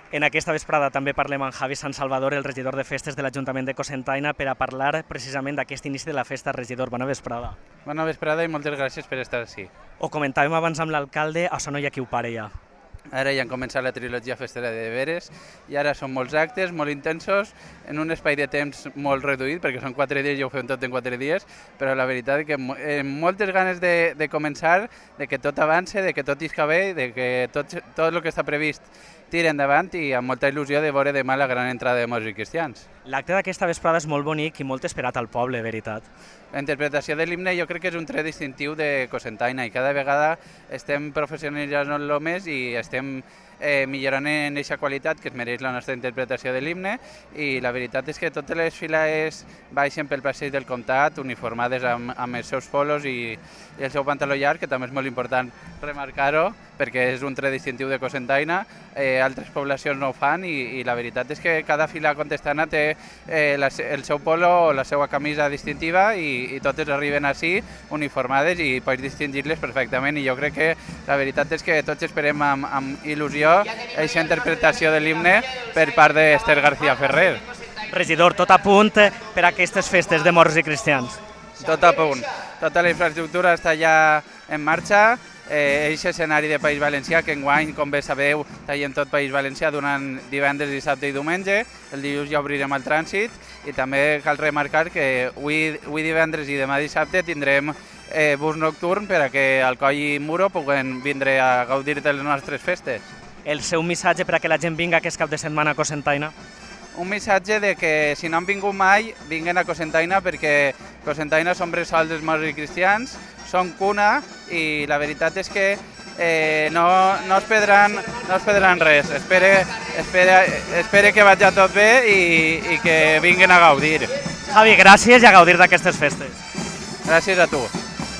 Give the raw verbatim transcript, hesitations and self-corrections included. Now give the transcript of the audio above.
En aquesta vesprada també parlem amb Javi Sant Salvador, el regidor de festes de l'Ajuntament de Cocentaina, per a parlar precisament d'aquest inici de la festa. Regidor, bona vesprada. Bona vesprada i moltes gràcies per estar així. Ho comentàvem abans amb l'alcalde, això no hi ha qui ho pare ja. Ara ja han començat la trilogia festera de Veres i ara són molts actes, molt intensos, en un espai de temps molt reduït, perquè són quatre dies i ho fem tot en quatre dies, però la veritat és que amb moltes ganes de, de començar, de que tot avance, de que tot isca bé, de que tot, tot el que està previst tira endavant i amb molta il·lusió de veure demà la gran entrada de músics cristians. L'acte d'aquesta vesprada és molt bonic i molt esperat al poble, veritat. La interpretació de l'himne jo crec que és un tret distintiu de Cocentaina i cada vegada estem professionalitzant-lo més i estem eh, millorant en aquesta qualitat que es mereix la nostra interpretació de l'himne i la veritat és que totes les files baixen pel passeig del comtat uniformades amb, amb els seus polos i, i el seu pantaló llarg, que també és molt important remarcar-ho perquè és un tret distintiu de Cocentaina, eh, altres poblacions no ho fan i, i la veritat és que cada fila contestana té eh, la, el seu polo o la seva camisa distintiva i, i totes arriben així uniformades i pots distingir-les perfectament i jo crec que la veritat és que tots esperem amb, amb il·lusió aquesta interpretació de l'himne per part d'Ester García Ferrer. Regidor, tot a punt per a aquestes festes de morts i cristians. Tot a punt. Tota la infraestructura està ja en marxa. Eh, Eixe escenari de País Valencià, que enguany, com bé sabeu, tallem tot País Valencià durant divendres, dissabte i diumenge. El dilluns ja obrirem el trànsit i també cal remarcar que avui, avui divendres i demà dissabte tindrem eh, bus nocturn per a que Alcoi i Muro puguen vindre a gaudir de les nostres festes. El seu missatge per a que la gent vinga aquest cap de setmana a Cocentaina? Un missatge de que si no han vingut mai, vinguen a Cocentaina perquè Cocentaina són bressol dels morts i cristians, són cuna i la veritat és que eh, no, no, es perdran, no es perdran res. Espere, espere, espere que vagi tot bé i, i que vinguen a gaudir. Javi, gràcies i a gaudir d'aquestes festes. Gràcies a tu.